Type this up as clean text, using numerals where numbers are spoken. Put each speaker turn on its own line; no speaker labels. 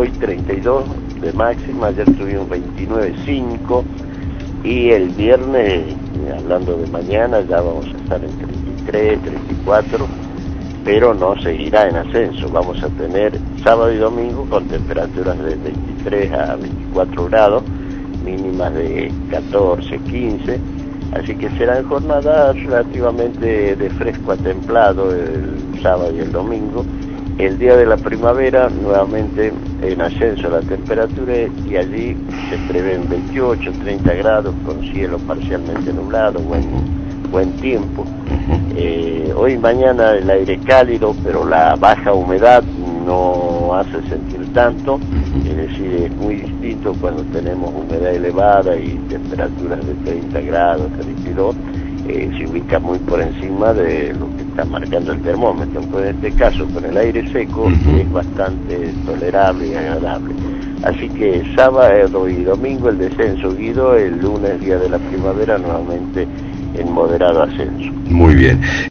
hoy 32 de máxima, ayer tuvimos 29,5 y el viernes, hablando de mañana, ya vamos a estar en 33, 34, pero no seguirá en ascenso. Vamos a tener sábado y domingo con temperaturas de 23 a 24 grados, mínimas de 14, 15, así que serán jornadas relativamente de fresco a templado el sábado y el domingo. El día de la primavera, nuevamente en ascenso la temperatura, y allí se prevén 28, 30 grados con cielo parcialmente nublado, buen tiempo. Hoy y mañana el aire cálido, pero la baja humedad no hace sentir tanto, es decir, es muy distinto cuando tenemos humedad elevada y temperaturas de 30 grados, 32, se ubica muy por encima de lo que está marcando el termómetro. Pues en este caso, con el aire seco, es bastante tolerable y agradable. Así que sábado y domingo el descenso, Guido, el lunes, día de la primavera, nuevamente en moderado ascenso.
Muy bien.